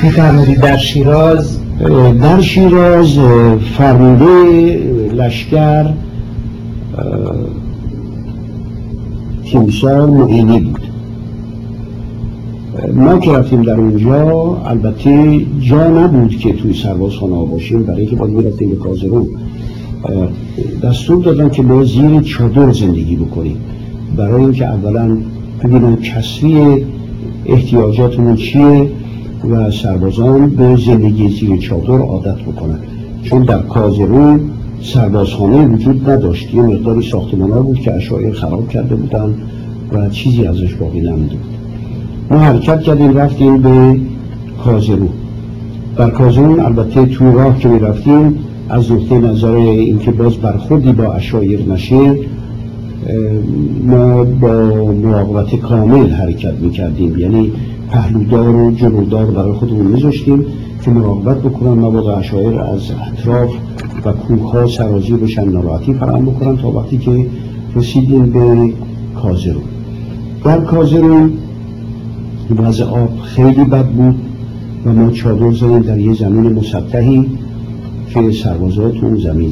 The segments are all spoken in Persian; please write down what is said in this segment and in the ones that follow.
می‌فرمایید در شیراز؟ در شیراز فرمانده لشکر تیمسار معینی بود. ما که رفتیم در اونجا البته جا نبود که توی سربازخانه باشیم، برای اینکه باید میرفتیم به کازرون. دستور دادن که ما زیر چادر زندگی بکنیم برای اینکه اولا ببینن کسری احتیاجاتمون چیه و سربازان به زندگی زیر چادر عادت بکنن، چون در کازرون سربازخانه وجود نداشت. یه مقداری ساختمان‌ها بود که اشایر خراب کرده بودن و چیزی ازش باقی نمونده بود. ما حرکت کردیم رفتیم به کازرون. در کازرون البته تو راه که می رفتیم از نقطه نظر اینکه باز برخوردی با اشایر نشه، ما با مراقبت کامل حرکت میکردیم، یعنی پهلودار و جلودار برای خودمون میذاشتیم که مراقبت بکنن مبادا اشایر از اطراف و کوه‌ها سرازیر بشن، ناراحتی فراهم بکنن. تا وقتی که رسیدیم به کازرون. در کازرون وضع آب خیلی بد بود و ما چادر زدیم در یه زمین مسطحی که سربازها تو اون زمین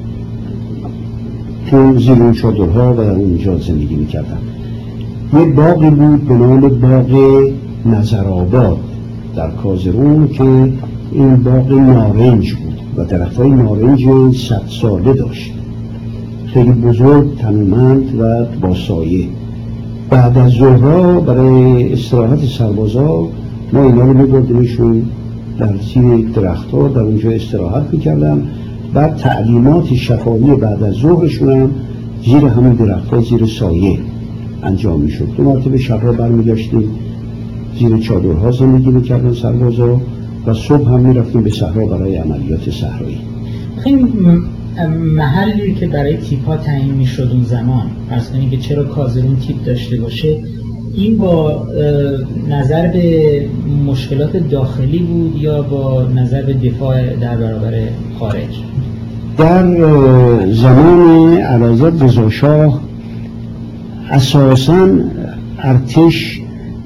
تو زیر اون چادرها و در اونجا زندگی میکردن. یه باغی بود به نام باغ نظرآباد در کازرون که این باغ نارنج بود و درختای نارنج 100 ساله داشت، خیلی بزرگ، تنومند و با سایه. بعد از ظهرها برای استراحت سربازا ما اینا رو میبردیمشون در زیر درختها، در اونجا استراحت میکردن. بعد تعلیمات شفاهی بعد از ظهرشون هم زیر همون درختها زیر سایه انجام میشد. 2 مرتبه شبها برمیگشتیم زیر چادرها زندگی میکردن سربازا و صبح هم میرفتیم به صحرا برای عملیات صحرایی. این محلی که برای تیپ ها تعیین میشد اون زمان، فرض کنید که چرا کازرون تیپ داشته باشه، این با نظر به مشکلات داخلی بود یا با نظر به دفاع در برابر خارج؟ در زمان اعلیحضرت رضاشاه اساساً ارتش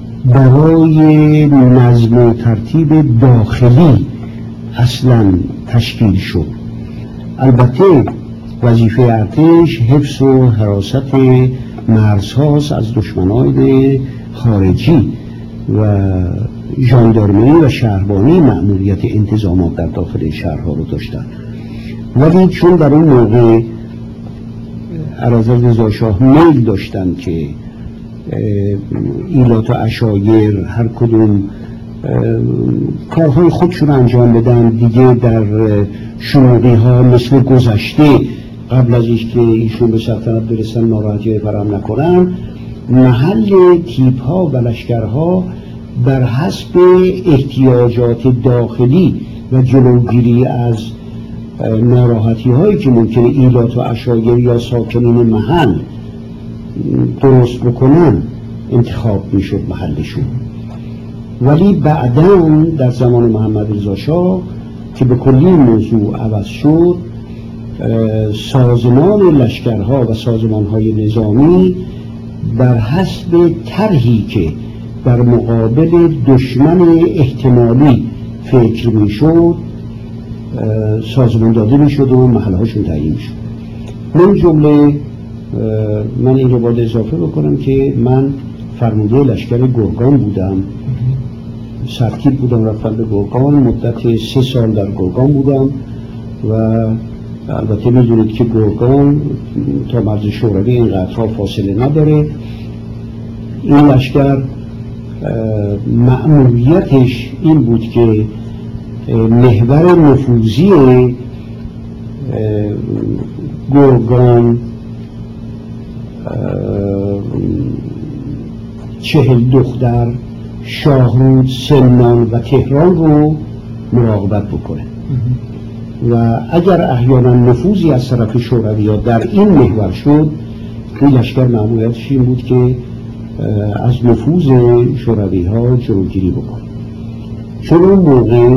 برای نظم و ترتیب داخلی اصلاً تشکیل شد. البته وظیفه ارتش حفظ و حراست مرزهاست از دشمنان خارجی و ژاندارمری و شهربانی مأموریت انتظامات در داخل شهرها رو داشتن. ولی چون در اون موقع اعلیحضرت رضاشاه میل داشتن که ایلات و عشایر هر کدوم کارهای خودشون انجام بدن، دیگه در شمالی ها مثل گذشته قبل از اینکه ایشون به سلطنت برسن ناراحتی فراهم نکنن، محل تیپ ها و لشکرها بر حسب احتیاجات داخلی و جلوگیری از ناراحتی هایی که ممکنه ایلات و عشایر یا ساکنین محل درست بکنن انتخاب میشد محلشون. ولی بعداً در زمان محمد رضا شاه که به کلی موضوع عوض شد، سازمان لشکرها و سازمانهای نظامی بر حسب طرحی که در مقابل دشمن احتمالی فکر میشد سازمان داده میشد و محلهاشون تعیین شد. من جمله من این رو باید اضافه بکنم که من فرمانده لشکر گرگان بودم، سرتیپ بودم، رفتم به گرگان، مدت 3 سال در گرگان بودم و البته میدونید که گرگان تا مرز شوروی اینقدرها فاصله نداره. این لشکر مأموریتش این بود که محور نفوذی گرگان 40 دختر، شاهرود، سمنان و تهران رو مراقبت بکنه و اگر احیانا نفوذی از طرف شوروی‌ها در این محور شد، این لشکر مأموریتش این بود که از نفوذ شوروی‌ها جلوگیری بکنه. چون اون موقع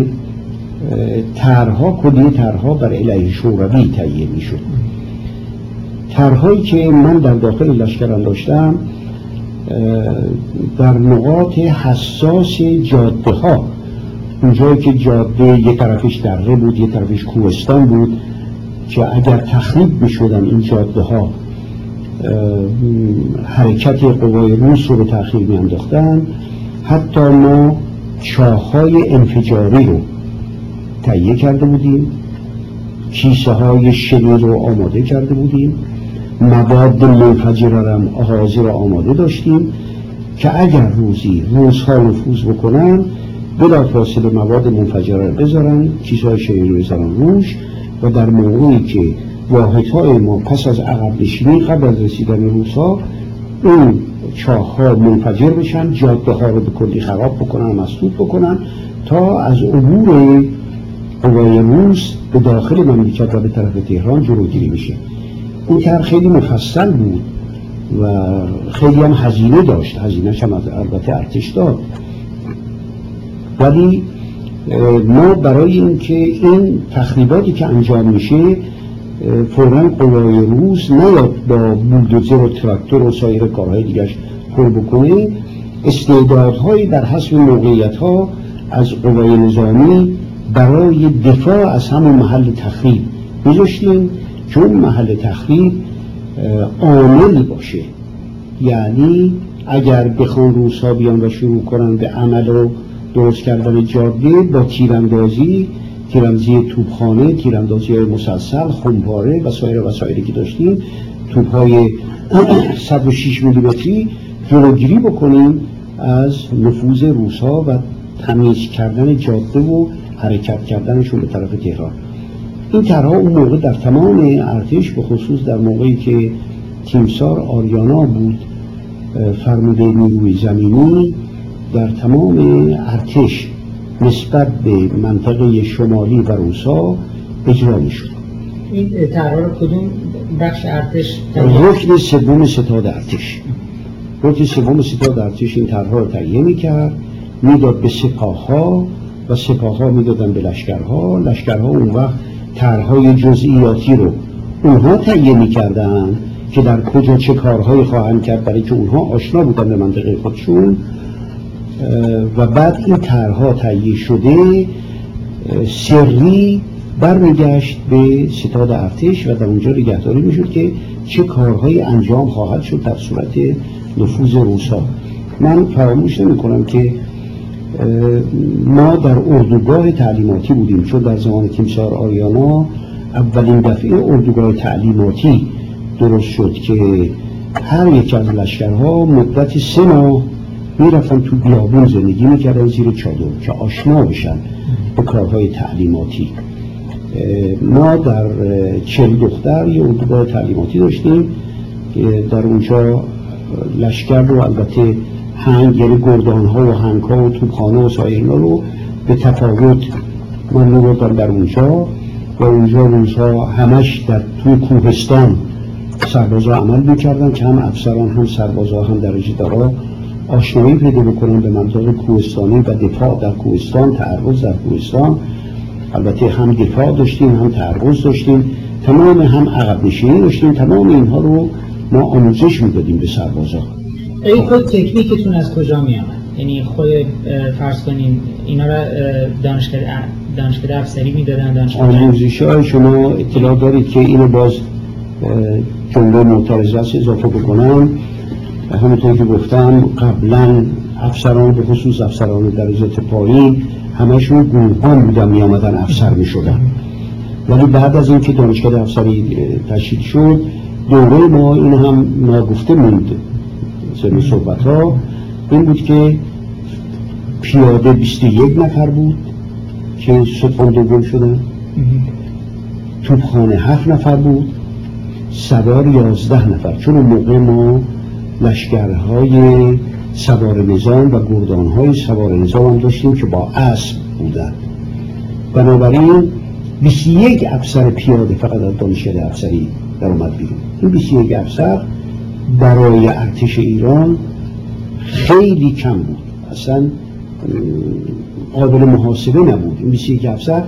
کلی طرح‌ها بر علیه شوروی تهیه میشد. طرح‌هایی که من در داخل لشکرم داشتم در نقاط حساس جاده‌ها اونجایی که جاده یه طرفش دره بود یه طرفش کوهستان بود که اگر تخریب میشدن این جاده ها حرکت قوای روس رو به تأخیر میانداختن. حتی ما چاه‌های انفجاری رو تهیه کرده بودیم، کیسه های شلی رو آماده کرده بودیم، مواد منفجره رو حاضر رو آماده داشتیم که اگر روزها نفوذ بکنن بلافاصله مواد منفجره رو بذارن، کیسه های شلی رو بذارن روش و در موقعی که واحدهای ما پس از عقب نشینی قبل از رسیدن روزها اون چاه‌ها منفجر بشن، جاده ها رو به کلی خراب بکنن، مسدود بکنن تا از عبور قوای روس به داخل مملکت و به طرف تهران جلوگیری بشه. این طرح خیلی مفصل بود و خیلی هم هزینه داشت، هزینه‌ش هم البته ارتش داد، ولی ما برای اینکه این تخریباتی که انجام میشه فوراً قوای روس نیاد با بولدوزر و تراکتور و سایر کارهای دیگرش پر بکنه، استعدادهایی در حسب موقعیت‌ها از قوای نظامی برای دفاع از همون محل تخریب گذاشتیم که اون محل تخریب عامل باشه. یعنی اگر بخوان روس‌ها بیان و شروع کنن به عمل و درست کردن جاده با تیراندازی توپخانه، تیراندازی مسلسل، خمپاره و سایری که داشتیم، توپ‌های 106 میلیمتری، جلوگیری بکنیم از نفوذ روس‌ها و تمیز کردن جاده و حرکت کردنشون به طرف تهران. این طرح‌ها اون موقع در تمام ارتش، به خصوص در موقعی که تیمسار آریانا بود فرمانده نیروی زمینی، در تمام ارتش نسبت به منطقه شمالی و روسا اجرا می‌شد. این طرح‌ها رو کدوم بخش ارتش؟ رکن سوم ستاد ارتش. رکن سوم ستاد ارتش این طرح‌ها رو تهیه می‌کرد، میداد به سپاه‌ها و سپاه‌ها میدادن به لشکرها. لشکرها اون وقت طرح‌های جزئیاتی رو اونها تهیه می‌کردن که در کجا چه کارهایی خواهند کرد، برای که اونها آشنا بودن به منطقه خودشون. و بعد این طرح‌ها تهیه شده سری برمیگشت به ستاد ارتش و در اونجا نگهداری میشد که چه کارهایی انجام خواهد شد در صورت نفوذ روس‌ها. من فراموش نمی‌کنم که ما در اردوگاه تعلیماتی بودیم، چون در زمان تیمسار آریانا اولین دفعه اردوگاه تعلیماتی درست شد که هر یک از لشکرها مدت 3 ماه میرفتن تو بیابون زندگی میکردن زیر چادر که آشنا بشن به کارهای تعلیماتی. ما در 40 دختر یه اردوگاه تعلیماتی داشتیم در اونجا لشکر رو، البته هنگ یعنی گردان‌ها و هنگ‌ها و توپخانه و سایرنا رو به تفاوت من می‌بردم در اونجا و اونجا روزها همش در توی کوهستان سربازا عمل می‌کردن که هم افسران هم سربازا هم درجه دارا آشنایی پیدا بکنن به منطقه کوهستانی و دفاع در کوهستان، تعرض در کوهستان. البته هم دفاع داشتیم هم تعرض داشتیم، تمام هم عقب نشینی داشتیم. تمام اینها رو ما آموزش میدادیم به سربازا. این خود تکنیکتون از کجا می آمد؟ یعنی خود فرض کنیم اینا را دانشکده افسری میدادن؟ آموزش های شما اطلاع دارید که اینو باز جمله معترضه است اضافه بکنم. همونطور که گفتم قبلا افسران، به خصوص افسران درجات پایین، همشون گروهان بودن می آمدن افسر می شدن. ولی بعد از این که دانشکده افسری تشکیل شد، دوره ما این هم ناگفته موند سر صحبت ها این بود که پیاده 21 نفر بود که ستون دوم شدن، توپخانه 7 نفر بود، سوار 11 نفر، چون اون موقع ما لشکرهای سوار نظام و گردانهای سوار نظام هم داشتیم که با اسب بودن. بنابراین 21 افسر پیاده فقط از دانشکده افسری در اومد بیرون. این 21 افسر برای ارتش ایران خیلی کم بود، اصلا قابل محاسبه نبود. این 21 افسر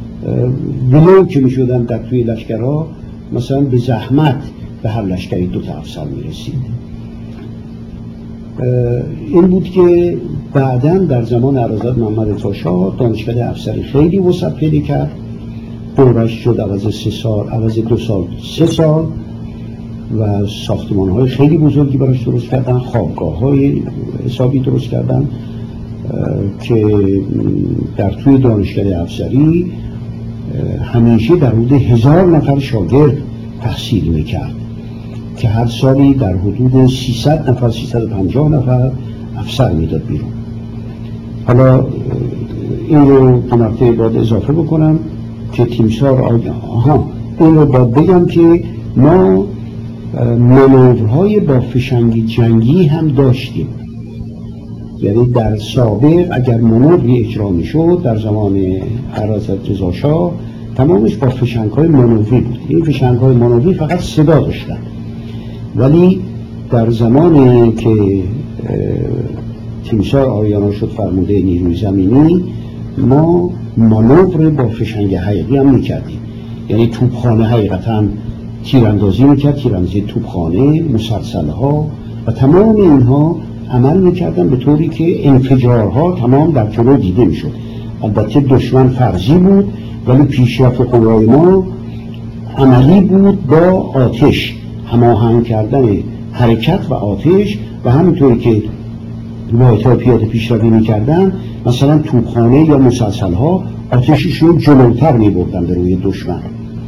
ولو که می شدن در توی لشکرها مثلا به زحمت به هر لشکری 2 افسر می رسید. این بود که بعداً در زمان اعلیحضرت محمد رضا شاه دانشکده افسری خیلی وسعت پیدا کرد، دورش شد عوض 3 سال، عوض 2 سال 3 سال و ساختمان‌های خیلی بزرگی براش درست کردن، خوابگاه‌های حسابی درست کردن که در توی دانشکده افسری همیشه در حدود 1000 نفر شاگرد تحصیل میکرد که هر سالی در حدود 300 نفر 350 نفر افسر میداد بیرون. حالا این رو دو مرتبه باید اضافه بکنم که تیمسار این رو باید بگم که ما مانورهای با فشنگی جنگی هم داشتیم. یعنی در سابق اگر مانوری اجرا میشد در زمان اعلیحضرت رضا شاه تمامش با فشنگ‌های مانوری بود. این فشنگ‌های مانوری فقط صدا داشتن، ولی در زمانی که تیمسار آریانا شد فرمانده نیروی زمینی ما مانور با فشنگ حقیقی هم میکردیم. یعنی توپخانه حقیقتا تیراندازی میکرد، تیراندازی توپخانه، مسلسل‌ها و تمام اینها عمل میکردن به طوری که انفجارها تمام در جلو دیده میشد. البته دشمن فرضی بود ولی پیشرفت قوای ما عملی بود با آتش، هماهنگ کردن حرکت و آتش و همینطوری که واحدهای پیاده پیشروی میکردن مثلا توپخانه یا مسلسل‌ها آتششون جلوتر میبردن به روی دشمن.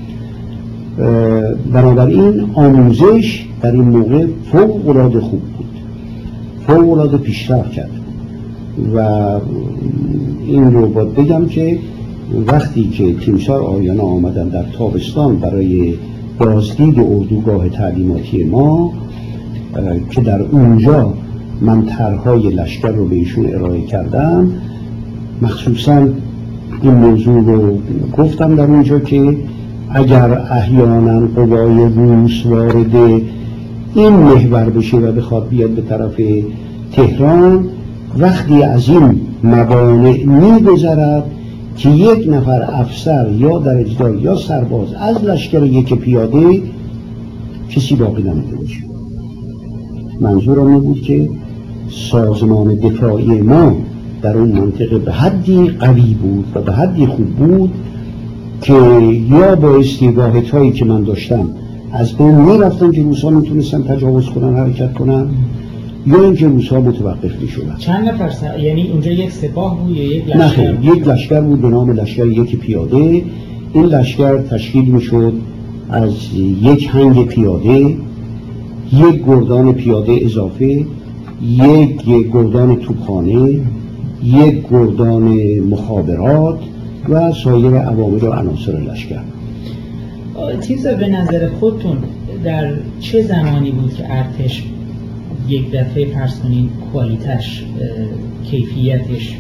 بنابراین آموزش در این موقع فوق‌العاده خوب بود، فوق‌العاده پیشرفت کرد و این رو باید بگم که وقتی که تیمسار آریانا آمدن در تابستان برای بازدید اردوگاه تعلیماتی ما که در اونجا من طرح‌های لشکر رو به ایشون ارائه کردم، مخصوصاً این موضوع رو گفتم در اونجا که اگر احیانا قوای روس وارد این محور بشه و بخواد بیاد به طرف تهران، وقتی از این موانع می‌گذرد که یک نفر افسر یا درجه‌دار یا سرباز از لشکر یک پیاده کسی باقی نمونده باشه. منظورم این بود که سازمان دفاعی ما در اون منطقه به حدی قوی بود و به حدی خوب بود که یا با واحدهایی که من داشتم از بین میرفتن که روس‌ها میتونستن تجاوز کنن، حرکت کنن، یا اینکه روس‌ها متوقف میشدن. چند نفر یعنی اونجا یک سپاه بود یا یک لشکر؟ نه، یک لشکر بود به نام لشکر یک پیاده. این لشکر تشکیل میشد از یک هنگ پیاده، یک گردان پیاده اضافه، یک گردان توپخانه، یک گردان مخابرات و سایر عوامل و عناصر لشکر. تیزا به نظر خودتون در چه زمانی بود که ارتش یک دفعه فرض کنین کوالیتش، کیفیتش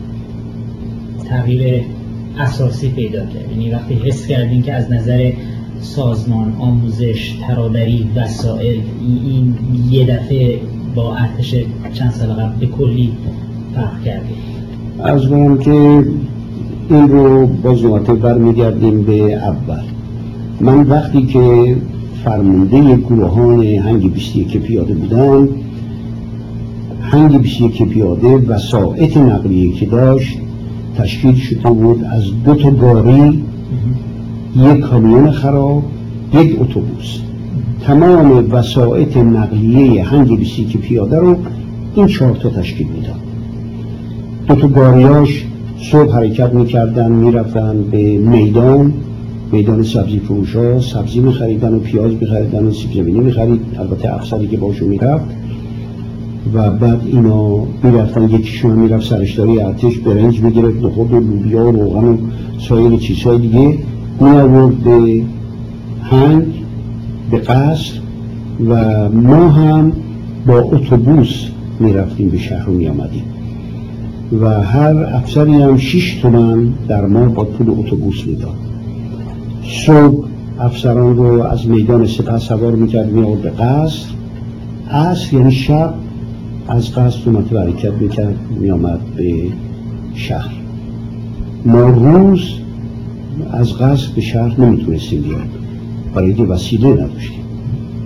تغییر اساسی پیدا کرد؟ یعنی وقتی حس کردین که از نظر سازمان، آموزش، ترابری، وسایل این یه دفعه با ارتش چند سال قبل به کلی فرق کرده؟ از اون که این رو باز دوباره برمیگردیم به اول. من وقتی که فرمانده گروهان هنگ 21 پیاده بودم، هنگ 21 پیاده وسائط نقلیه که داشت تشکیل شده بود از 2 تا گاری، یک کامیون خراب، یک اتوبوس. تمام وسائط نقلیه هنگ 21 پیاده رو این 4 تا تشکیل میداد. 2 تا گاریاش صبح حرکت میکردن، میرفتن به میدان سبزی فروشا، سبزی میخریدن و پیاز میخریدن و سیب زمینی میخرید، البته افسری که باشون میرفت، و بعد اینا میرفتن، یکیشون میرفت سرشداری ارتش برنج میگرفت، نخود و لوبیا و روغن و سایر چیزهای دیگه میآورد به هنگ، به قصر، و ما هم با اتوبوس میرفتیم به شهر و میآمدیم و هر افسری هم 6 تومن در ما با پول اتوبوس میداد. صبح افسران رو از میدان سپه سوار میکرد میآورد به قصر، عصر یعنی شب از قصر تو مرتبه حرکت میکرد میآمد به شهر. ما روز از قصر به شهر نمیتونستیم بیایم برای اینکه وسیله نداشتیم.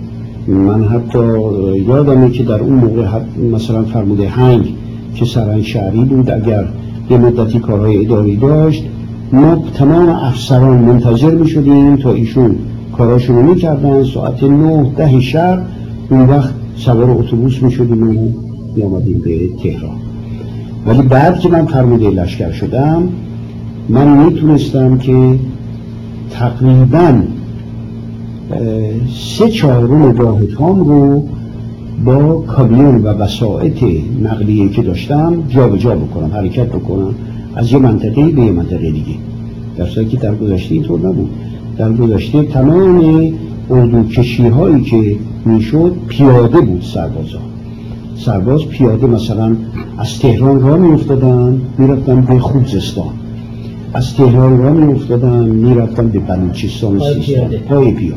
من حتی یادمه که در اون موقع مثلا فرموده هنگ که سرهنگ شهری بود اگر یه مدتی کارهای اداری داشت، ما تمام افسران منتظر می شدیم تا ایشون کاراشون رو می کردن، ساعت 9-10 شب اون وقت سوار اتوبوس می شدیم و می آمدیم به تهران. ولی بعد که من فرموده لشکر شدم، من می تونستم که تقریباً 3/4 واحدهام رو با کامیون و وسایط نقلیه که داشتم جا به جا بکنم، حرکت بکنم از یه منطقه به یه منطقه دیگه، در صورتی که در گذشته اینطور نبود. در گذشته تمام اردوکشی هایی که میشد پیاده بود. سرباز پیاده مثلا از تهران راه می افتادن میرفتن به خوزستان، از تهران راه می افتادن میرفتن به بلوچستان و سیستان پای پیاده.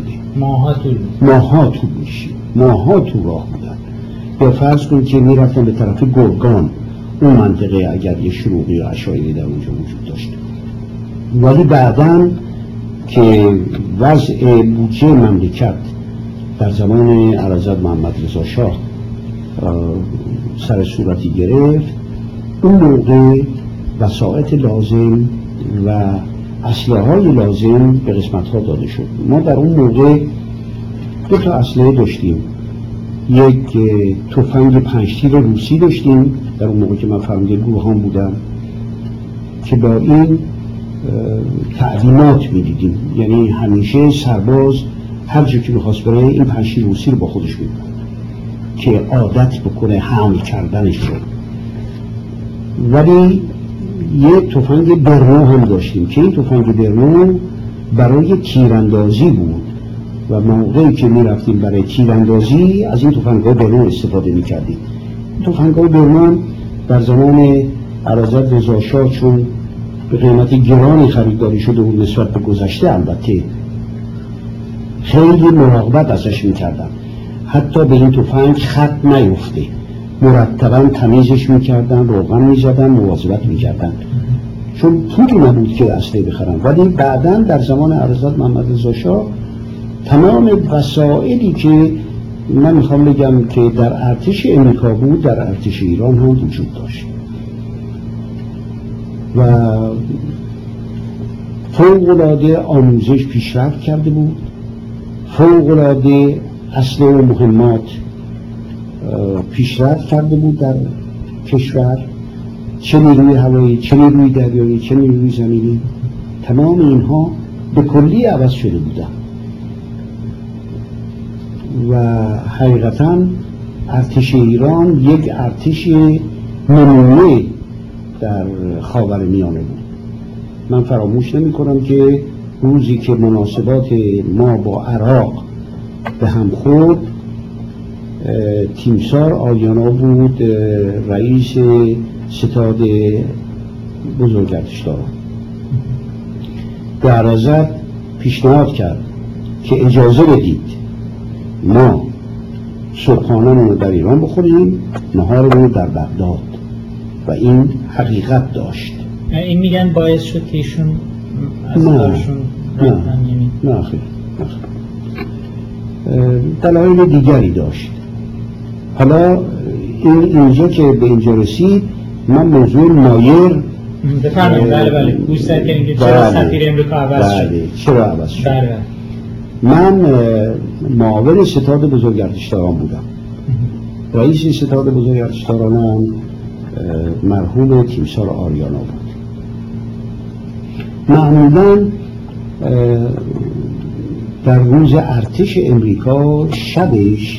ماها تو راه بودن. یا فرض کنید که میرفتن به طرف گرگان، اون منطقه اگر یه شروقی یا عشایری در اونجا وجود داشت. ولی بعداً که وضع بودجه مملکت در زمان اعلیحضرت محمد رضا شاه سر صورتی گرفت، اون موقع وسایط لازم و اسلحه‌های لازم به قسمت‌ها داده شد. ما در اون موقع 2 تا اسلحه داشتیم، یک تفنگ 5 تیر روسی داشتیم در اون موقع که من فرمانده گروهان بودم که با این تعلیمات میدیدیم، یعنی همیشه سرباز هر جا که میخواست بره این 5 تیر روسی رو با خودش میبرد که عادت بکنه حمل کردنش رو. ولی یه تفنگ برنو هم داشتیم که این تفنگ برنو برای تیراندازی بود و موقعی که میرفتیم برای تیراندازی از این تفنگ‌های برنو استفاده میکردیم. تفنگ‌های برنو در زمان اعلیحضرت رضا شاه چون به قیمت گرانی خریداری شده بود نسبت به گذشته، البته خیلی مراقبت ازش میکردن، حتی به این تفنگ خط نیفته، مرتبا تمیزش میکردن، روغن میزدن، مواظبت میکردن، چون پولی نبود که اسلحه بخرن. ولی بعداً در زمان اعلیحضرت محمد رضا شاه تمام وسایلی که من میخوام بگم که در ارتش امریکا بود در ارتش ایران هم وجود داشت و فوق‌العاده آموزش پیشرفت کرده بود، فوق‌العاده اسلحه و مهمات پیشرفت کرده بود در کشور، چه نیروی هوایی، چه نیروی دریایی، چه نیروی زمینی، تمام اینها به کلی عوض شده بودن و حقیقتاً ارتش ایران یک ارتش نمونه در خاورمیانه بود. من فراموش نمی کنم که روزی که مناسبات ما با عراق به هم خورد، تیمسار آریانا بود رئیس ستاد بزرگردشداران، به اعلیحضرت پیشنهاد کرد که اجازه بدید ما صبحانه رو در ایران بخوریم، نهار رو در بغداد، و این حقیقت داشت. این میگن باعث شد که ایشون از کارشون رفتن؟ نه خیلی دلایل دیگری داشت. حالا اینجا که به اینجا رسید، من موضوع نایر بفرمایید. بله گوش کردین که چرا سفیر امریکا عوض شد. چرا عوض شد. بله. من معاون ستاد بزرگردشداران بودم. رئیس ستاد بزرگردشداران مرحوم تیمسار آریانا بود. معمولاً در روز ارتش امریکا شبش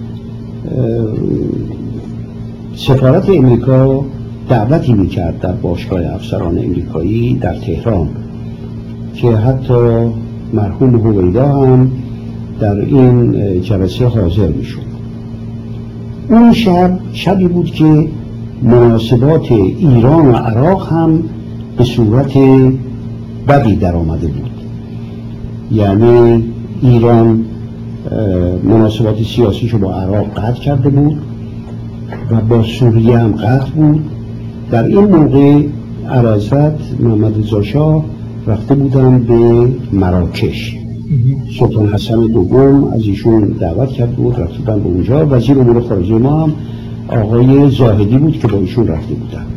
سفارت امریکا دعوتی میکرد در باشگاه افسران امریکایی در تهران که حتی مرحوم هویدا هم در این جلسه حاضر میشد. اون شبی بود که مناسبات ایران و عراق هم به صورت بدی در آمده بود. یعنی ایران مناسبات سیاسیشو با عراق قطع کرده بود و با سوریه هم قطع بود. در این موقع اعلیحضرت محمد رضا شاه رفته بودن به مراکش سلطان حسن دوم از ایشون دعوت کرد بود، رفتن به اونجا. وزیر امور خارجه ما هم آقای زاهدی بود که با ایشون رفته بودن.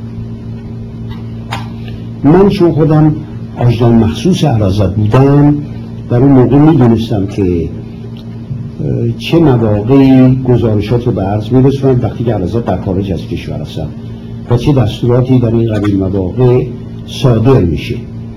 من چون خودم آجدان مخصوص اعلیحضرت بودم، در اون موقع میدونستم که چه مواقعی گزارشات رو به عرض میرسونم وقتی که اعلیحضرت در خارج از کشور هستن و چه دستوراتی در این قبیل مواقع صادر میشه.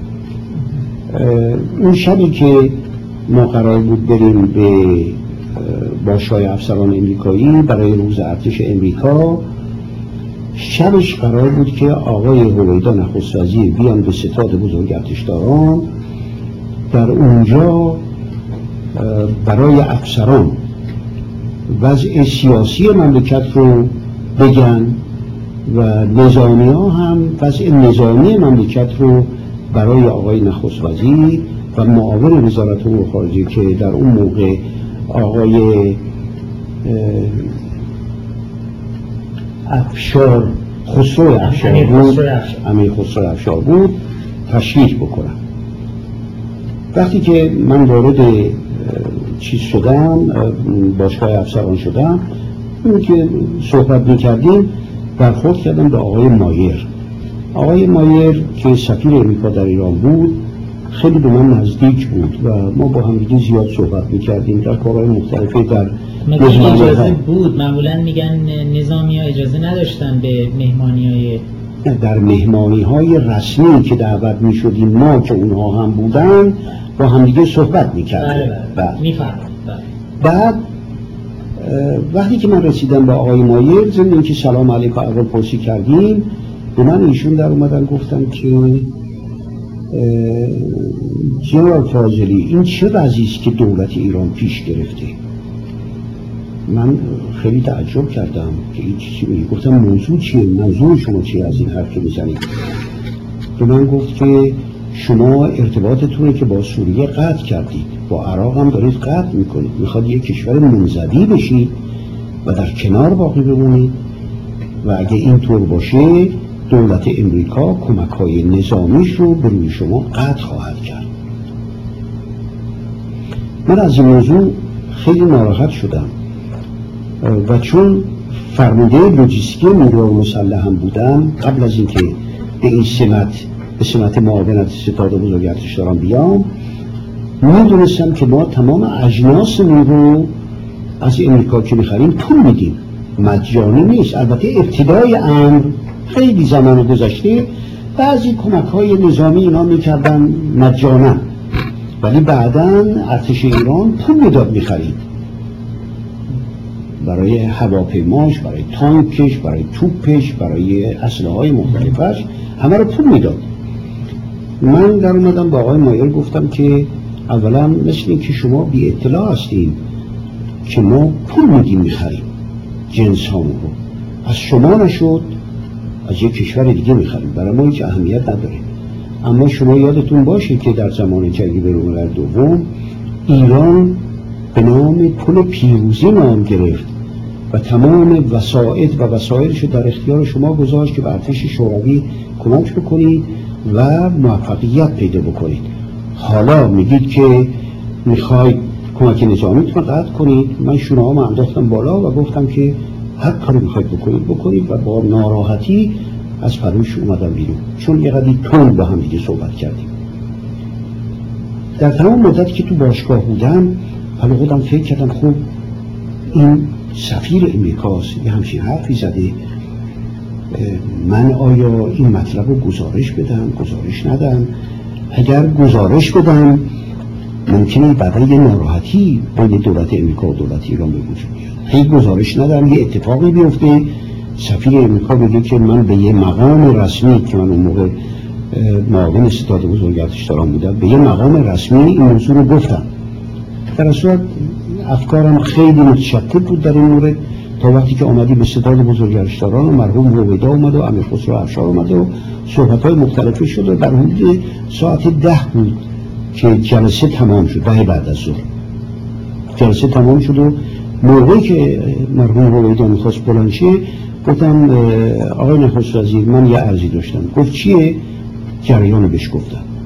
اون شبی که ما قرار بود بریم به باشگاه افسران امریکایی برای روز ارتش امریکا، شبش قرار بود که آقای هویدا نخست وزیر بیان به ستاد بزرگ ارتشداران، در اونجا برای افسران وضع سیاسی مملکت رو بگن و نظامی ها هم وضع نظامی مملکت رو برای آقای نخست وزیر و معاون وزارت امور خارجه که در اون موقع آقای خسرو افشار بود تشریح بکنم. وقتی که من وارد چیز شدم، باشگاه افسران شدم، اون که صحبت میکردیم برخورد کردم به آقای مایر. آقای مایر که سفیر امریکا در ایران بود خیلی به من نزدیک بود و ما با هم دیگه زیاد صحبت میکردیم در کارهای مختلفی. در اجازه بود، معمولا میگن نظامی ها اجازه نداشتن به مهمانی های در مهمانی های رسمی که دعوت میشدیم ما که اونها هم بودن با هم دیگه صحبت میکردیم. بعد وقتی که من رسیدم به آقای مایر، ضمن اینکه سلام علیکم اول پرسی کردیم، به من ایشون در اومدن گفتن که جناب فاضلی این چه وضعی است که دولت ایران پیش گرفته؟ من خیلی تعجب کردم که این چی میگه. گفتم موضوع چیه؟ منظور شما چیه از این حرف که میزنید؟ به من گفت که شما ارتباطتونه که با سوریه قطع کردید، با عراق هم دارید قطع میکنید، میخواد یک کشور منزوی بشید و در کنار باقی بمونید و اگه اینطور باشه دولت امریکا کمک‌های نظامیش رو به روی شما قطع خواهد کرد. من از این موضوع خیلی ناراحت شدم و چون فرمانده لوجستیک نیروهای مسلح هم بودم، قبل از اینکه به این سمت معاونت ستاد بزرگ ارتشداران بیام، میدونستم که ما تمام اجناس نیرو از امریکا که میخریم پول میدیم، مجانی نیست. البته ابتدای امر خیلی زمان گذشته بعضی کمک‌های نظامی اینا میکردن مجانا، ولی بعداً ارتش ایران پول میداد میخرید برای هواپیماش، برای تانکش، برای توپش، برای اسلحه‌های مختلفش، همه رو پول میداد. من در اومدم با آقای مایر گفتم که اولا مثل این که شما بی اطلاع هستین که ما پول میدیم میخریم جنس هامون رو، از شما نشد از یک کشور دیگه میخریم، برای ما هیچ اهمیت نداره. اما شما یادتون باشه که در زمان جنگ بین‌الملل دوم ایران به نام پل پیروزی نام گرفت و تمام وسائط و وسایلش در اختیار شما گذاشت که به ارتش شوروی کمک بکنید و موفقیت پیدا بکنید. حالا میگید که میخواید کمک نظامیتون قطع کنید. من شونه‌هام انداختم بالا و گفتم که هر کاری میخواید بکنید و با ناراحتی از پروش اومدم بیرون، چون یه قدری تند با هم دیگه صحبت کردیم. در تمام مدتی که تو باشگاه بودم حالا خودم فکر کردم خب این سفیر امریکاست، یه همچین حرفی زده، من آیا این مطلب رو گزارش بدم، گزارش ندم؟ اگر گزارش بدم ممکنه بعدا یه ناراحتی بین دولت امریکا و دولت ایران به وجود بیاد. اگه گزارش ندم یه اتفاقی بیفته، سفیر امریکا بگه که من به یه مقام رسمی که من اون موقع معاون ستاد بزرگ ارتشداران بودم، به یه مقام رسمی این موضوع رو گفتم. در اصل افکارم خیلی متشتت بود در این مورد تا وقتی که آمدی به ستاد بزرگ ارتشداران و مرحوم هویدا اومد و امیر خسرو افشار اومد و صحبت‌های مختلفی شد و در حدود ساعت 10 بود که جلسه تمام شد. بعد از ظهر جلسه تمام شد و موقعی که مرحوم هویدا می‌خواست بلند شه گفتم آقای نخست وزیر من یه عرضی داشتم. گفت چیه؟ جریان بهش گفتم.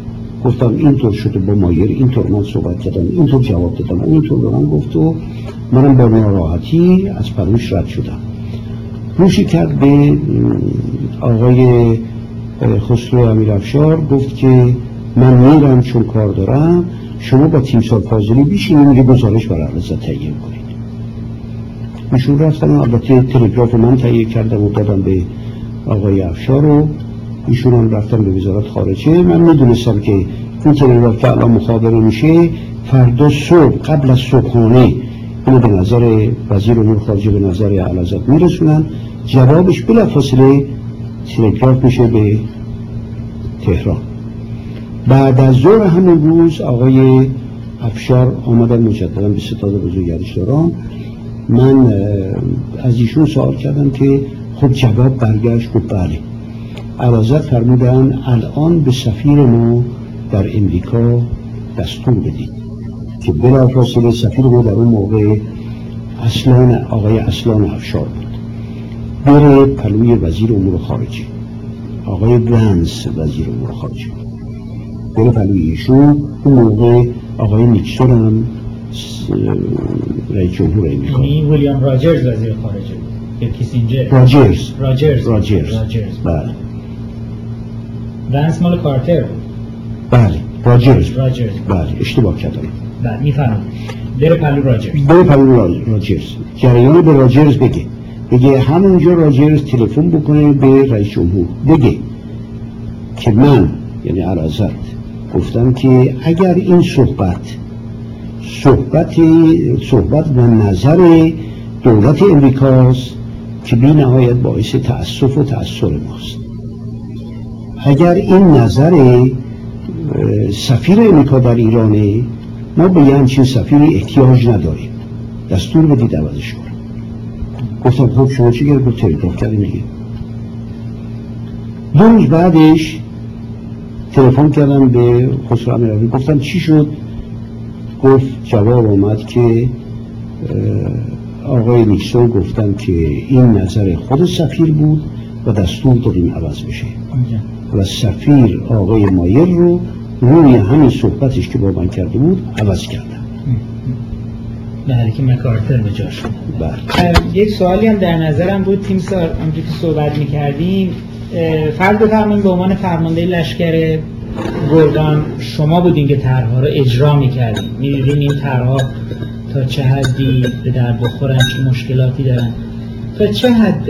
گفتم اینطور شده با مایر، اینطور من صحبت کردم، اینطور جواب دادم، اینطور به من گفت و منم با ناراحتی از پروش رد شدم. روشی کرد به آقای خسرو امیرافشار، گفت که من میرم چون کار دارم، شما با تیمسار فاضلی بیشینیم یه گزارش برای اعلیحضرت تهیه کنید. ایشون رفتن، البته تلگراف من تهیه کردم و دادم به آقای افشار و ایشون هم رفتن به وزارت خارجه. من میدونستم که این تلگراف که الان مخابره میشه فردا صبح قبل از صبحانه اینو به نظر وزیر امور خارجه، به نظر اعلیحضرت میرسونن، جوابش بلافاصله تلگراف میشه به تهران. بعد از ظهر همون روز آقای افشار آمدن مجددا به ستاد بزرگوارش دارم. من از ایشون سوال کردم که خب جواب برگشت، گفت بله. اعلیحضرت فرمودن الان به سفیر ما در امریکا دستور بدید که بلافاصله سفیر ما در اون موقع آقای اصلان افشار بود، بره پلوی وزیر امور خارجه، آقای ونس وزیر امور خارجه، بره پلوی ایشون. اون موقع آقای نیکسون هم رئیس جمهور امریکا، یعنی ویلیام راجرز وزیر خارجه یا کیسینجر؟ راجرز. بله. ونس مال کارتر بود. بله راجرز. بله اشتباه کردم. بله میفهمم. بره پلو راجرز. جریان به راجرز بگه همونجا راجرز تلفن بکنه به رئیس جمهور، بگه که من یعنی اعلیحضرت گفتم که اگر این صحبت و نظر دولت امریکاست که بی نهایت باعث تأسف و تأثیر ماست، اگر این نظر سفیر امریکا در ایرانه، ما به یه همچین سفیری احتیاج نداریم، دستور بدید عوضش کنم. گفتم خب شما چی گرد؟ گفت تلگراف کردی میگه. 2 روز بعدش تلفن کردم به خسرو امیرافشار، گفتم چی شد؟ گفت جواب آمد که آقای نیکسون گفتن که این نظر خود سفیر بود و دستور دادیم عوض بشه و سفیر آقای مایر رو روی همین صحبتش که با من کرده بود عوض کردن. بله که مکارتر به جاش شد. یک سوالی هم در نظرم بود تیمسار، همونجوری که صحبت میکردیم، فرض بفرمایید به عنوان فرمانده لشکر گرگان شما بودین که طرح‌ها رو اجرا میکردین، می‌دیدین این طرح‌ها تا چه حدی به درد بخورن، چه مشکلاتی دارن، تا چه حد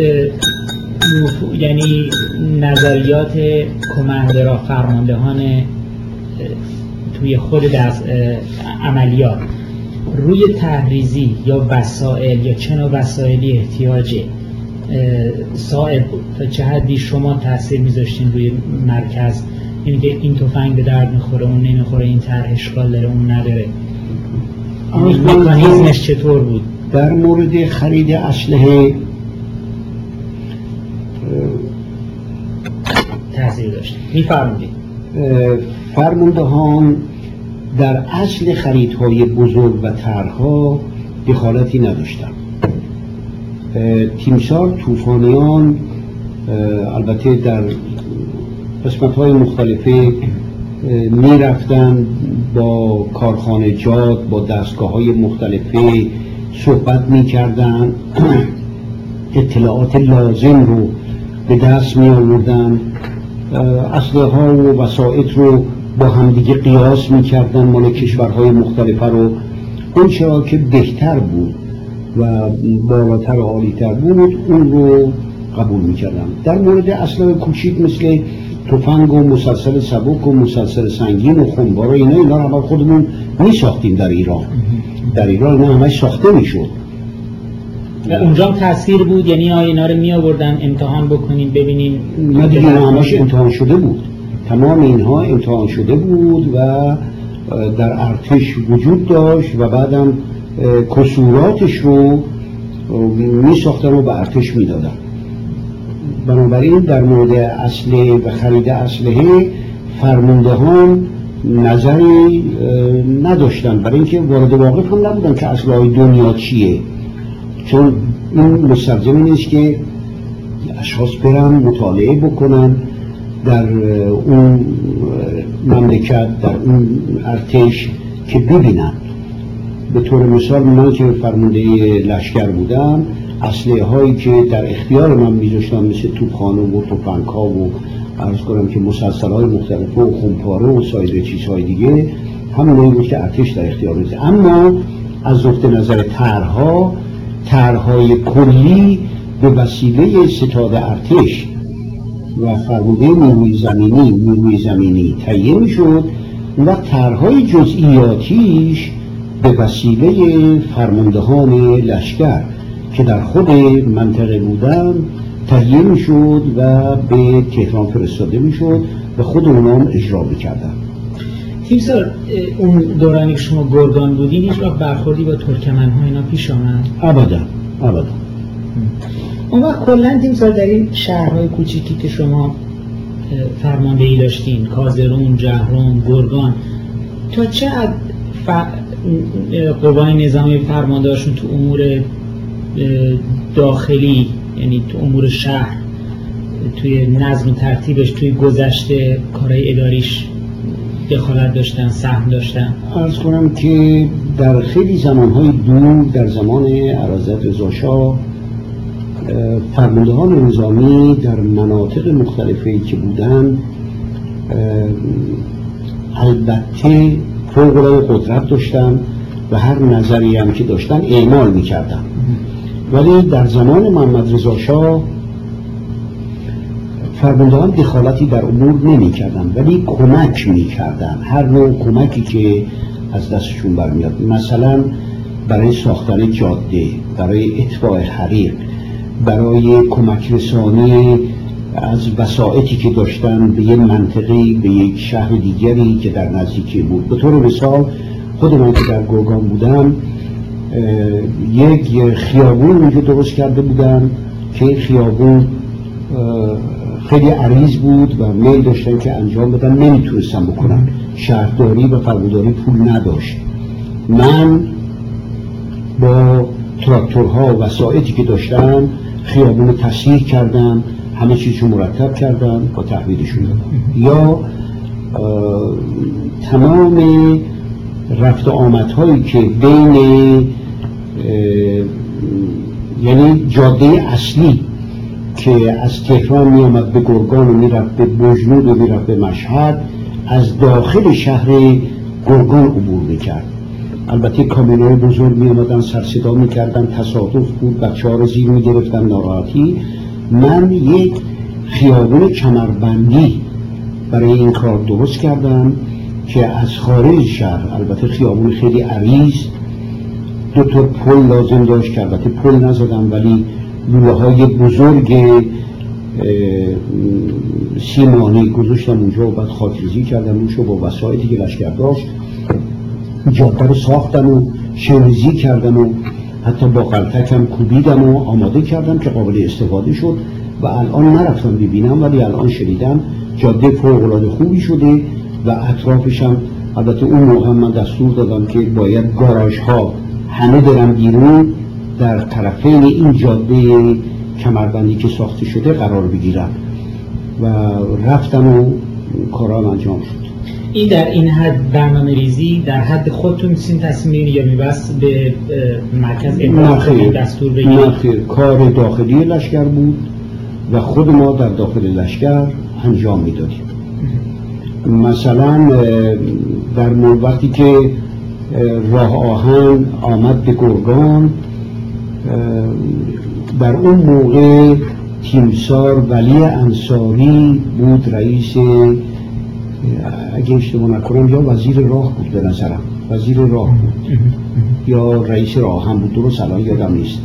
یعنی نظریات کماندرها، فرماندهان توی خود عملیات روی تحریزی یا وسایل یا چه نوع وسایلی احتیاج صائب بود، تا چه حدی شما تاثیر میذاشتین روی مرکز، اینی که این تفنگ به درد میخوره، اون نمیخوره، این طرح اشکال داره، اون نداره، مکانیزمش چطور بود؟ در مورد خرید اسلحه تاثیر داشت. میفرمودید فرماندهان در اصل خریدهای بزرگ و طرحها دخالتی نداشتن. تیمسار طوفانیان البته در قسمت‌های مختلفه می رفتن با کارخانجات، با دستگاه‌های مختلفه صحبت می کردن، اطلاعات لازم رو به دست می آوردن، اسلحه ها و وسایط رو با همدیگه قیاس می کردن، مال کشورهای مختلفه رو، اون چرا که بهتر بود و بالاتر و عالی‌تر بود اون رو قبول می کردن. در مورد اسلحه کوچیک مثل تفنگ و مسلسل سبک و مسلسل سنگین و خنبار و اینا رو خودمون می ساختیم در ایران. در ایران اینا همش ساخته می شد و اونجا تاثیر بود، یعنی اینا رو می آوردن امتحان بکنیم ببینیم؟ نه دیگه همش امتحان شده بود، تمام اینها امتحان شده بود و در ارتش وجود داشت و بعدم کسوراتش رو می ساختن و به ارتش می دادن. بنابراین در مورد اسلحه و خرید اسلحه فرماندهان نظری نداشتن، برای اینکه وارد واقف هم نبودن که اسلحه دنیا چیه، چون این مستلزم نیست که اشخاص برن مطالعه بکنن در اون مملکت، در اون ارتش که ببینن. به طور مثال من که فرمانده لشکر بودم، اسلحه هایی که در اختیار من میذاشتم مثل توپخانه و تفنگ‌ها و عرض کنم که مسلسل‌های مختلف و خمپاره و سایر چیزهای دیگه، همونایی بود که ارتش در اختیار میذاشت. اما از نقطه نظر طرح‌های کلی به وسیله ستاد ارتش و فرمانده نیروی زمینی تهیه میشد و طرح‌های جزئیاتیش به وسیله فرماندهان لشکر که در خود منطقه بودن تهیه میشد و به تهران فرستاده میشد و خود اونا هم اجرا میکردن. تیمسار، اون دورانی که شما گرگان بودین هیچ وقت برخوردی با ترکمن‌ها اینا پیش آمد؟ ابدا. اون وقت کلاً تیمسار در این شهرهای کوچیکی که شما فرماندهی داشتین، کازرون، جهرم، گرگان، تا چه قوای نظامی فرماندهاشون تو امور داخلی، یعنی تو امور شهر، توی نظم و ترتیبش، توی گذشته کارهای اداریش دخالت داشتن، سهم داشتن؟ عرض کنم که در خیلی زمانهای دور، در زمان اعلیحضرت رضا شاه، فرماندهان نظامی در مناطق مختلفی که بودن البته فوق‌العاده قدرت داشتن و هر نظری هم که داشتن اعمال میکردن، ولی در زمان محمد رضا شاه فرماندهان دخالتی در امور نمیکردن، ولی کمک میکردن، هر نوع کمکی که از دستشون برمیاد. مثلا برای ساختن جاده، برای اطفاء حریق، برای کمک رسانی از وسائطی که داشتن به یک منطقه، به یک شهر دیگری که در نزدیکی بود. به طور مثال خود من که در گرگان بودم یک خیابون اونجا درست کرده بودم که این خیابون خیلی عریض بود و میل داشتن که انجام بدن، نمیتونستم بکنم، شهرداری و فرمانداری پول نداشت. من با تراکتورها و وسایطی که داشتم خیابون رو تسیح کردم، همه چیزشو مرتب کردم با تحویلشون دادم. یا تمام رفت آمدهایی که بین یعنی جاده اصلی که از تهران می آمد به گرگان و می رفت به بجنود و می رفت به مشهد، از داخل شهر گرگان عبور می کرد. البته کامیون‌های بزرگ می آمدن، سرصدا می کردن، تصادف بود، بچه‌ها رو زیر می گرفتن، ناراحتی. من یک خیابون کمربندی برای این کار درست کردم که از خارج شهر، البته خیابون خیلی عریض، 2 تا پل لازم داشت که البته پل نزدم، ولی لوله‌های بزرگ سیمانی گذاشتم اونجا و بعد خاکریزی کردم روش و با وسایطی که لشکر داشت جاده رو ساختم و شنریزی کردم و حتی با قلتکم کوبیدم و آماده کردم که قابل استفاده شد و الان نرفتم ببینم، ولی الان شنیدم جاده فوق‌العاده خوبی شده و اطرافش هم البته اون موقع من دستور دادم که باید گاراژ ها همه برن بیرون در طرفین این جاده کمربندی که ساخته شده قرار بگیرن و رفتم و کارام انجام شد. این در این حد برنامه ریزی در حد خودتون می‌سین تصمیم بگیرید یا می‌بست به مرکز اداره دستور بگیرید؟ نه، کار داخلی لشکر بود و خود ما در داخل لشکر انجام میدادیم. مثلا در وقتی که راه آهن آمد به گرگان، در اون موقع تیمسار ولی انصاری بود رئیس، اگه اشتباه نکنم یا وزیر راه بود، به نظرم وزیر راه بود یا رئیس راه هم بود، درست الان یادم نیست.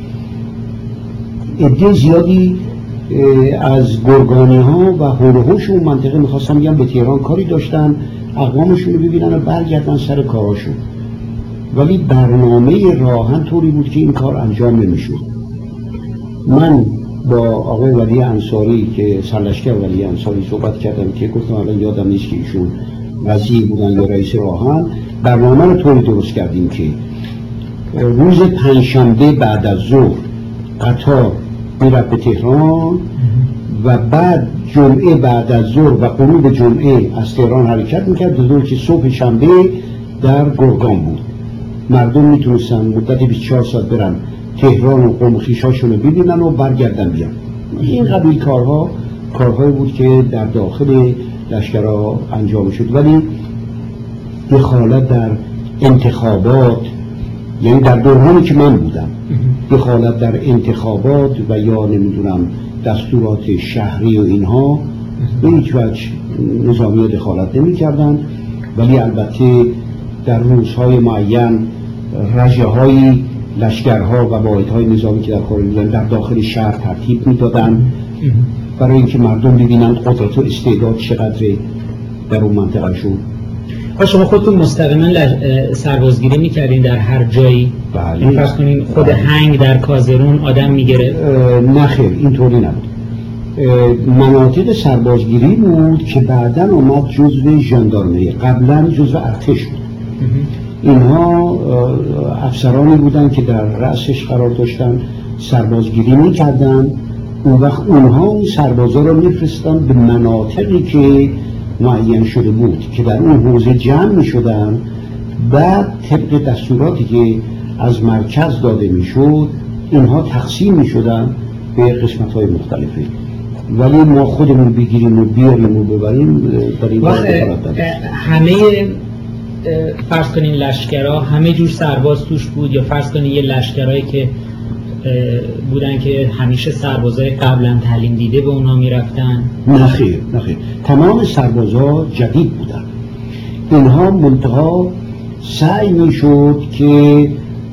عده زیادی از گرگانی ها و هولوهوش اون منطقه میخواستم بگم به تهران کاری داشتن، اقوامشون رو ببینن و برگردن سر کاراشون، ولی برنامه راهن طوری بود که این کار انجام نمیشد. من با آقای ولی انصاری که سرلشکر ولی انصاری صحبت کردم که گفتم الان یادم نیست که ایشون وزیر بودن یا رئیس راهن، برنامه رو طوری درست کردیم که روز پنجشنبه بعد از ظهر قطار میرفت به تهران و بعد جمعه بعد از ظهر و غروب جمعه از تهران حرکت میکرد، تا که صبح شنبه در گرگان بود. مردم میتونستن مدت 24 ساعت برن تهران و قوم و خویشاشون رو ببینن و برگردن بیان. این قبیل کارهایی بود که در داخل لشکرها انجام شد، ولی دخالت در انتخابات، یعنی در دورانی که من بودم، دخالت در انتخابات و یا نمیدونم دستورات شهری و اینها به هیچ وجه نظامی دخالت نمی کردن. ولی البته در روزهای معین رژه‌های لشکرها و واحدهای نظامی که در خارج بودن در داخل شهر ترتیب میدادن برای اینکه مردم ببینن قدرت و استعداد چقدره در اون منطقه شون. شما خودتون مستقیما سربازگیری میکردین در هر جایی؟ بله. فرض کنین خود هنگ در کازرون آدم میگرفت؟ نه خیر، اینطوری نبود. مناطق سربازگیری بود که بعداً اومد جزو ژاندارمری، قبلا جزو ارتش بود. اینها افسرانی بودن که در رأسش قرار داشتن، سربازگیری میکردن. اون وقت اونها اون سربازا رو میفرستن به مناطقی که معین شده بود که در اون حوزه جمع میشدن. بعد طبق دستوراتی که از مرکز داده میشد اینها تقسیم میشدن به قسمت‌های مختلفه. ولی ما خودمون بگیریم و بیاریم و ببریم در این همه فرض کنین لشکرها همه جور سرباز توش بود، یا فرض کنین یه لشکرهایی که بودن که همیشه سربازای قبلا تعلیم دیده به اونا میرفتن؟ نه خیر، تمام سربازا جدید بودن. اینها منتها سعی میشد که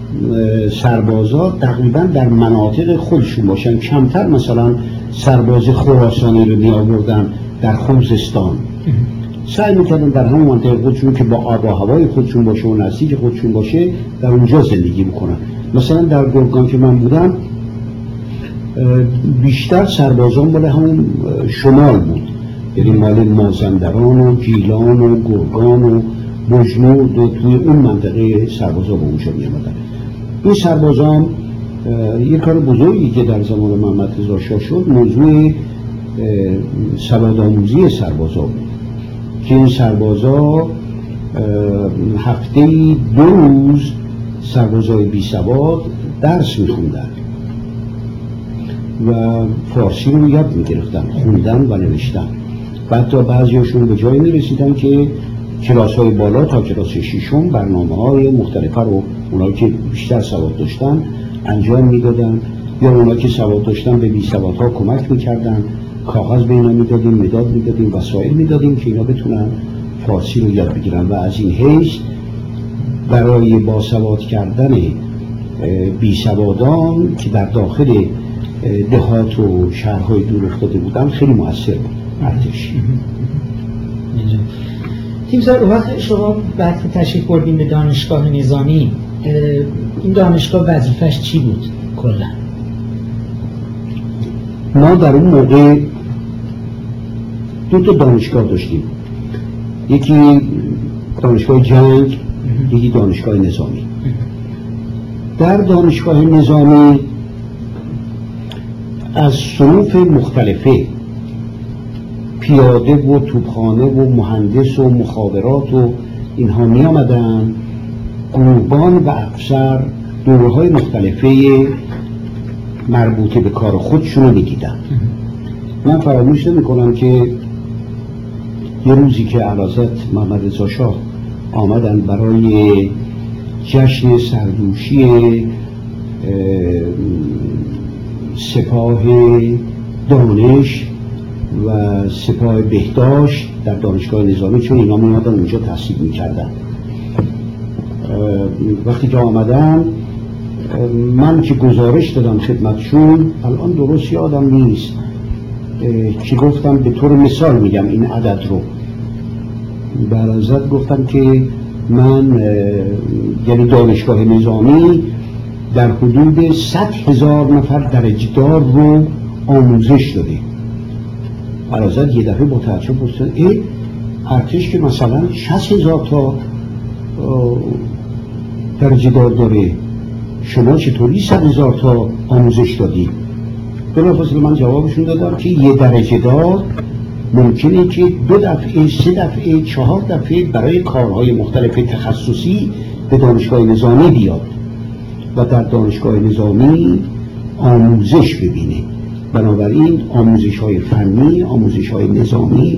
سربازا تقریبا در مناطق خودشون باشن. کمتر مثلا سرباز خراسانی رو می آوردن در خوزستان، سعی میکردن در همون منطقه خودشون که با آب و هوای خودشون باشه و نزدیک خودشون باشه در اونجا زندگی بکنن. مثلا در گرگان که من بودم بیشتر سربازان مال همون شمال بود، یعنی مال مازندران و گیلان و گرگان و بجنود و توی اون منطقه سربازا به اونجا می آمدن. این سربازان یک کار بزرگی که در زمان محمد رضا شاه شد موضوع سوادآموزی سربازا بود که این سربازا هفته‌ای 2 روز سربازای بی سواد درس می‌خوندن و فارسی رو یاد می‌گرفتن، خوندن و نوشتن. بعد تا بعضیاشون به جایی می‌رسیدن که کلاس‌های بالا تا کلاس 6 برنامه‌های مختلفه رو اونایی که بیشتر سواد داشتن انجام میدادن، یا اونایی که سواد داشتن به بی سوادها کمک می‌کردن، کاغذ به اینا میدادیم، مداد میدادیم، وسایل میدادیم که اینا بتونن فارسی رو یاد بگیرن. و از این حیث برای باسواد کردن بیسوادان که در داخل دهات و شهرهای دور افتاده بودن خیلی مؤثر بود ارتش. تیمسار، وقت شما بعد که تشریف بردیم به دانشگاه نظامی، این دانشگاه وظیفش چی بود کلا؟ ما در اون موقع 2 دانشگاه داشتیم، یکی دانشگاه جنگ، یکی دانشگاه نظامی. در دانشگاه نظامی از صنوف مختلفه، پیاده و توپخانه و مهندس و مخابرات و اینها می آمدن، گروهبان و افسر دوره‌های مختلفه مربوطه به کار خودشون رو می‌دیدن. من فراموش نمی‌کنم که یه روزی که اعلیحضرت محمد رضا شاه آمدن برای جشن سردوشی سپاه دانش و سپاه بهداشت در دانشگاه نظامی، چون اینا می آمدن اونجا تحصیل می‌کردن، وقتی که آمدن من که گزارش دادم خدمتشون، الان درست یادم نیست که گفتم به طور مثال میگم این عدد رو، برازت گفتم که من یعنی دانشگاه نظامی در حدود 100,000 نفر درجه دار رو آموزش داده. برازت یه دفعه با تعجب پرسید ارتش که مثلا 60,000 تا درجه دار داره، شما چطوری 100,000 تا آموزش دادی؟ بلافاصله من جوابشون دادم که یه درجه دار ممکنه که 2 دفعه 3 دفعه 4 دفعه برای کارهای مختلف تخصصی به دانشگاه نظامی بیاد و در دانشگاه نظامی آموزش ببینه. بنابراین آموزش‌های فنی، آموزش‌های نظامی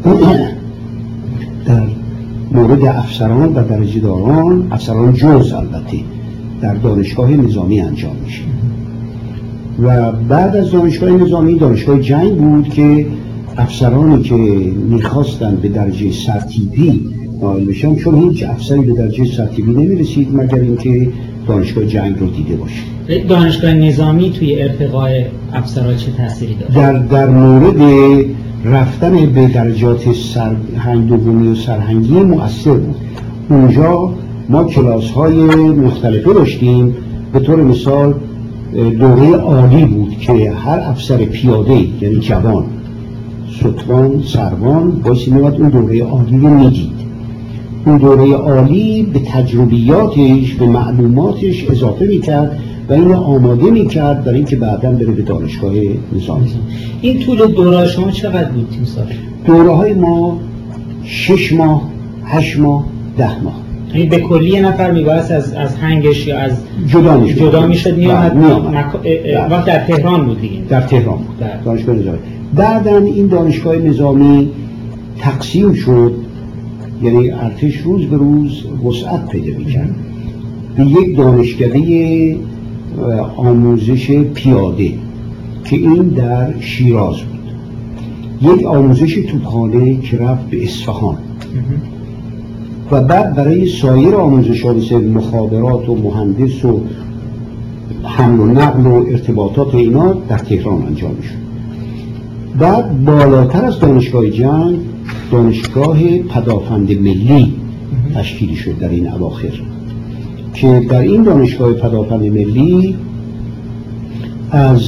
در مورد افسران و درجه‌داران، افسران جز البته، در دانشگاه نظامی انجام میشه. و بعد از دانشگاه نظامی دانشگاه جنگ بود که افسرانی که میخواستن به درجه سرتیپی نائل بشن، چون هیچ افسری به درجه سرتیپی نمیرسید مگر اینکه دانشگاه جنگ رو دیده باشه. دانشگاه نظامی توی ارتقاء افسرها چه تأثیری داشت؟ در مورد رفتن به درجات سرهنگ دومی و سرهنگی مؤثر بود. اونجا ما کلاس‌های مختلفه داشتیم. به طور مثال دوره عالی بود که هر افسر پیاده، یعنی جوان، ستوان، سروان، بایستی می‌آمد اون دوره عالی رو می‌دید. اون دوره عالی به تجربیاتش، به معلوماتش اضافه می‌کرد و این آماده می‌کرد برای اینکه بعداً بره به دانشگاه نظامی. این طول دوره شما چقدر بود تیم سال؟ دوره‌های ما 6 ماه، 8 ماه، 10 ماه. یعنی به کلی یه نفر میبایست از هنگش یا از جدا میشد میامد وقت در تهران بود دیگه. در تهران بود، دانشگاه نظامی. بعداً این دانشگاه نظامی تقسیم شد، یعنی ارتش روز به روز وسعت پیدا می‌کرد به یک دانشکده آموزش پیاده که این در شیراز بود، یک آموزش توپخانه که رفت به اصفهان و بعد برای سایر آموزش‌ها مثل مخابرات و مهندس و حمل و نقل و ارتباطات اینا در تهران انجام شد. بعد بالاتر از دانشگاه جنگ دانشگاه پدافند ملی تشکیل شد در این اواخر، که در این دانشگاه پدافند ملی از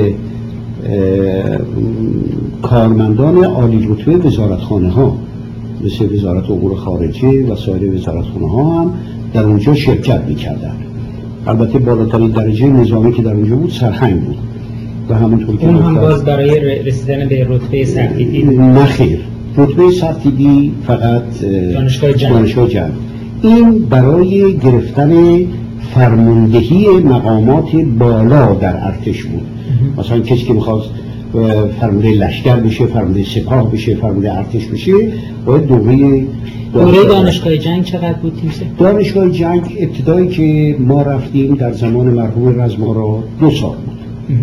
کارمندان عالی رتبه وزارتخانه ها مثل وزارت امور خارجه و سایر وزارتخانه ها هم در اونجا شرکت می‌کردند. البته بالاترین درجه نظامی که در اونجا بود سرهنگ بود و همونطور که اون هم باز برای رسیدن به رتبه سرتیپی؟ نه خیر، رتبه سرتیپی فقط دانشگاه جنگ. این برای گرفتن فرماندهی مقامات بالا در ارتش بود. مثلا کسی که می‌خواست فرمانده لشکر بشه، فرمانده سپاه بشه، فرمانده ارتش بشه، باید دوره دانشگاه جنگ چقدر بود تیمسه؟ دانشگاه جنگ ابتدایی که ما رفتیم در زمان مرحوم رزمارا 2 سال بود.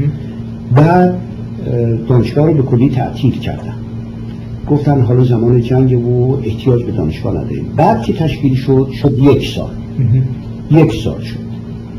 بعد دانشگاه رو به کلی تعطیل کردن، گفتن حالا زمان جنگ و احتیاج به دانشگاه نداریم. بعد که تشکیل شد 1 سال. 1 سال شد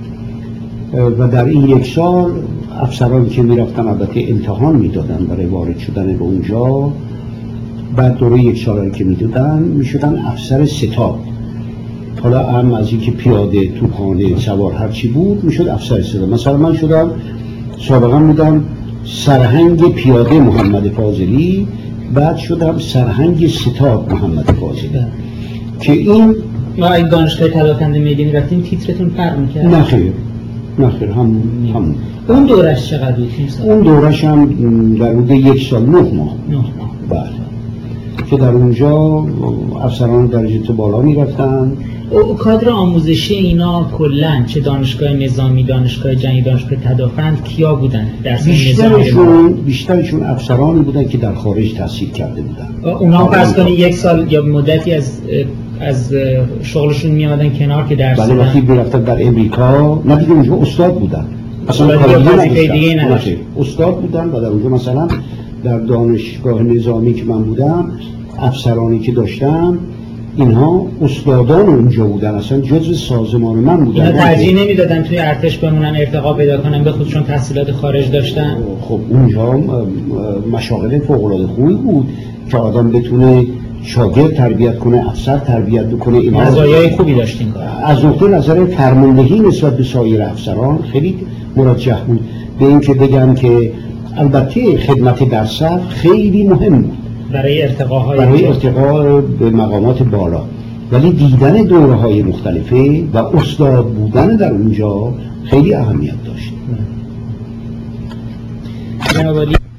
و در این 1 سال افسرانی که میرفتن البته امتحان میدادن برای وارد شدن به اونجا. بعد دوره 1 سالی که میدادن میشدن افسر ستاد. حالا هم از اینکه پیاده، توپخانه، سوار هرچی بود میشد افسر ستاد. مثلا من شدم سابقا بودم سرهنگ پیاده محمد فاضلی، بعد شدم سرهنگ ستاد محمد فاضلی. که این دانشگاه پدافند ملی میرفتین تیترتون فرق میکرد؟ نه خیر همون. اون دورش چقدر بود؟ اون دورش هم در حدود 1 سال 9 ماه. بله، که در اونجا افسران درجه بالا میرفتن. کادر آموزشی اینا کلن چه دانشگاه نظامی، دانشگاه جنگی، دانشگاه پدافند کیا بودن؟ بیشترشون افسرانی بودن که در خارج تحصیل کرده بودن. اونا فرض کنید 1 سال یا مدتی از شغلشون میادن کنار که درس بدن. بله، وقتی میرفتن در امریکا نه دیگه اونجا استاد بودن، اصلا کاری دیگه نداشتن، استاد بودن. و در اونجا مثلا در دانشگاه نظامی که من بودم افسرانی که داشتم اینها استادان اونجا بودن، اصلا جزء سازمان من بودن. اینا ترجیح نمیدادن توی ارتش بمونن ارتقا پیدا کنن به خودشون تحصیلات خارج داشتن؟ خب اونجا مشاغل فوق العاده خوبی بود که آدم بتونه شاگرد تربیت کنه، افسر تربیت بکنه. این مزایای خوبی داشتین. از نقطه نظر فرماندهی نسبت به سایر افسران خیلی مرجح بود. به این که بگم که البته خدمت در صف خیلی مهم بود برای ارتقا به مقامات بالا، ولی دیدن دوره‌های مختلفه و استاد بودن در اونجا خیلی اهمیت داشت.